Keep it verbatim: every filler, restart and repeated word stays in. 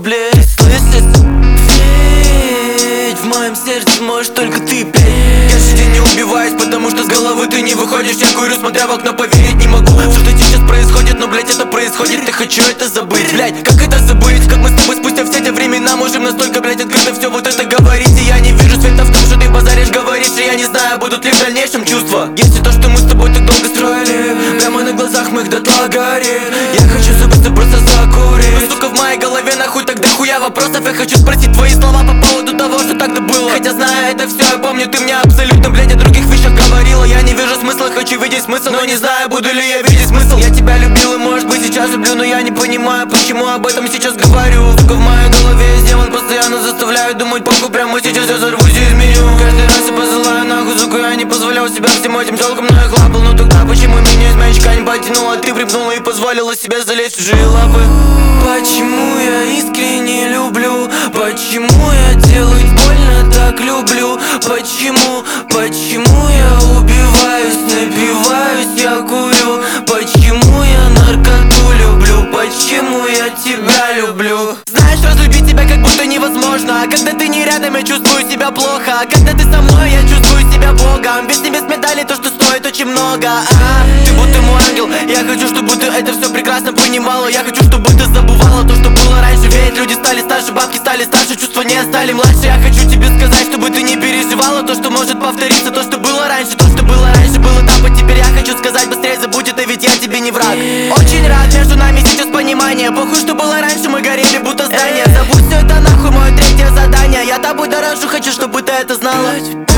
блядь, слышишь? Ведь в моем сердце можешь только ты, блядь. Каждый день не убиваюсь, потому что с головы ты не выходишь. Я курю, смотря в окно, поверить не могу, что что сейчас происходит, но, блядь, это происходит. Я хочу это забыть, блядь, как это забыть? Как мы с тобой спустя все эти времена можем настолько, блядь, открыто все вот это говорить. И я не вижу света в том, что ты базаришь, говоришь. И я не знаю, будут ли в дальнейшем чувства, если то, что мы с тобой так долго строили, прямо на глазах моих дотла горит. Я хочу забыться, просто закурить. Но, сука, в моей голове нахуй так дохуя вопросов. Я хочу спросить твои слова по поводу того, что тогда было. Хотя знаю это все, я помню, ты мне абсолютно, блядь, о других вещах говорила. Я не вижу смысла, хочу видеть смысл, но не знаю, буду ли я видеть смысл. Я тебя любил и, может быть, сейчас люблю, но я не понимаю, почему об этом сейчас говорю. Сука, в моей голове есть демон, постоянно заставляю думать, похуй, прямо сейчас я взорвусь и изменю. Каждый раз я посылаю нахуй, сука, я не позволял себя всем этим телкам, но я хлапал. Но тогда почему меня из мячика не потянула? Ты припнула и позволила себе залезть в чужие лапы. Почему я искренне люблю? Почему я делать больно так люблю? Почему, почему я убиваюсь, напиваюсь, я курю? Почему я наркоту люблю? Почему я тебя люблю? Знаешь, разлюбить тебя как будто невозможно. А когда ты не рядом, я чувствую себя плохо. А когда ты со мной, я чувствую себя богом. Ведь небес медали то, что стоит очень много. А, ты будто мой ангел. Я хочу, чтобы ты это все прекрасно понимала. Я хочу, чтобы ты забывала то, что было раньше. Ведь люди стали старше, бабки стали старше, чувства не стали младше. Я хочу тебе сказать, чтобы ты не переживала то, что может повториться. То, что было раньше, то, что было раньше, было там. А теперь я хочу сказать, быстрее забудь это, ведь я тебе не враг. Очень рад, между нами сейчас понимание. Похуй, что было раньше, мы горели будто здание. Забудь все это нахуй, мое третье задание. Я тобой дорожу, хочу, чтобы ты это знала.